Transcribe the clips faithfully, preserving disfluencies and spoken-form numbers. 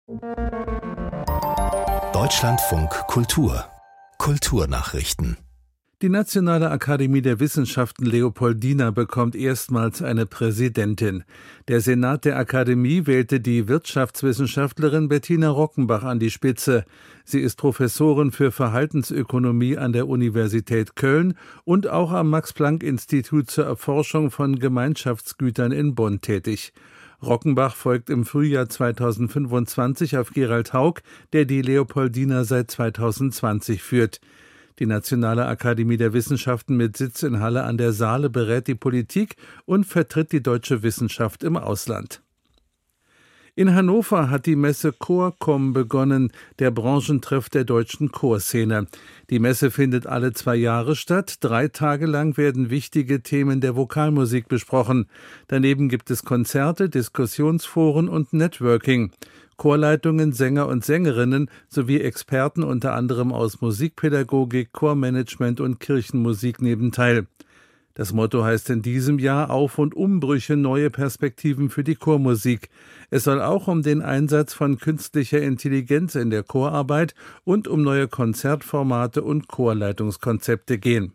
Deutschlandfunk Kultur Kulturnachrichten. Die Nationale Akademie der Wissenschaften Leopoldina bekommt erstmals eine Präsidentin. Der Senat der Akademie wählte die Wirtschaftswissenschaftlerin Bettina Rockenbach an die Spitze. Sie ist Professorin für Verhaltensökonomie an der Universität Köln und auch am Max-Planck-Institut zur Erforschung von Gemeinschaftsgütern in Bonn tätig. Rockenbach folgt im Frühjahr zweitausendfünfundzwanzig auf Gerald Haug, der die Leopoldina seit zweitausendzwanzig führt. Die Nationale Akademie der Wissenschaften mit Sitz in Halle an der Saale berät die Politik und vertritt die deutsche Wissenschaft im Ausland. In Hannover hat die Messe Chorcom begonnen, der Branchentreff der deutschen Chorszene. Die Messe findet alle zwei Jahre statt. Drei Tage lang werden wichtige Themen der Vokalmusik besprochen. Daneben gibt es Konzerte, Diskussionsforen und Networking. Chorleitungen, Sänger und Sängerinnen sowie Experten unter anderem aus Musikpädagogik, Chormanagement und Kirchenmusik nehmen teil. Das Motto heißt in diesem Jahr Auf- und Umbrüche, neue Perspektiven für die Chormusik. Es soll auch um den Einsatz von künstlicher Intelligenz in der Chorarbeit und um neue Konzertformate und Chorleitungskonzepte gehen.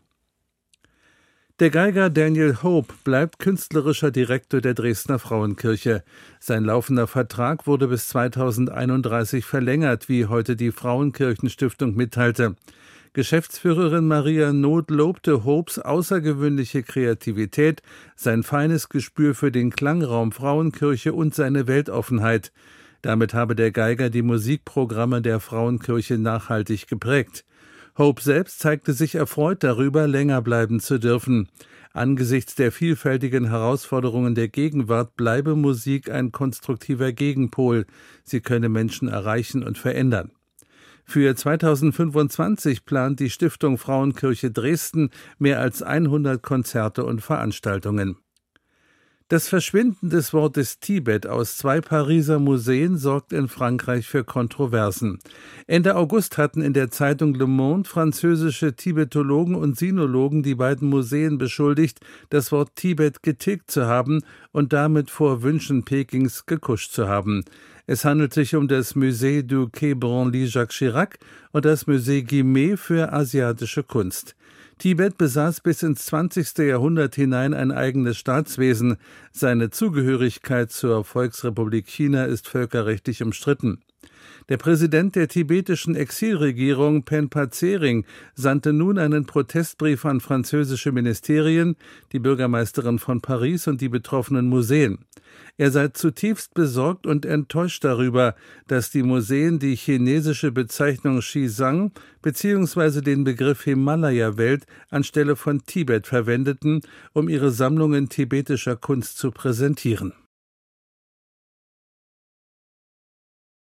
Der Geiger Daniel Hope bleibt künstlerischer Direktor der Dresdner Frauenkirche. Sein laufender Vertrag wurde bis zweitausendeinunddreißig verlängert, wie heute die Frauenkirchenstiftung mitteilte. Geschäftsführerin Maria Noth lobte Hopes außergewöhnliche Kreativität, sein feines Gespür für den Klangraum Frauenkirche und seine Weltoffenheit. Damit habe der Geiger die Musikprogramme der Frauenkirche nachhaltig geprägt. Hope selbst zeigte sich erfreut darüber, länger bleiben zu dürfen. Angesichts der vielfältigen Herausforderungen der Gegenwart bleibe Musik ein konstruktiver Gegenpol. Sie könne Menschen erreichen und verändern. Für zweitausendfünfundzwanzig plant die Stiftung Frauenkirche Dresden mehr als hundert Konzerte und Veranstaltungen. Das Verschwinden des Wortes Tibet aus zwei Pariser Museen sorgt in Frankreich für Kontroversen. Ende August hatten in der Zeitung Le Monde französische Tibetologen und Sinologen die beiden Museen beschuldigt, das Wort Tibet getilgt zu haben und damit vor Wünschen Pekings gekuscht zu haben. Es handelt sich um das Musée du Quai Branly-Jacques Chirac und das Musée Guimet für asiatische Kunst. Tibet besaß bis ins zwanzigste Jahrhundert hinein ein eigenes Staatswesen. Seine Zugehörigkeit zur Volksrepublik China ist völkerrechtlich umstritten. Der Präsident der tibetischen Exilregierung, Penpa Tsering, sandte nun einen Protestbrief an französische Ministerien, die Bürgermeisterin von Paris und die betroffenen Museen. Er sei zutiefst besorgt und enttäuscht darüber, dass die Museen die chinesische Bezeichnung Xizang bzw. den Begriff Himalaya-Welt anstelle von Tibet verwendeten, um ihre Sammlungen tibetischer Kunst zu präsentieren.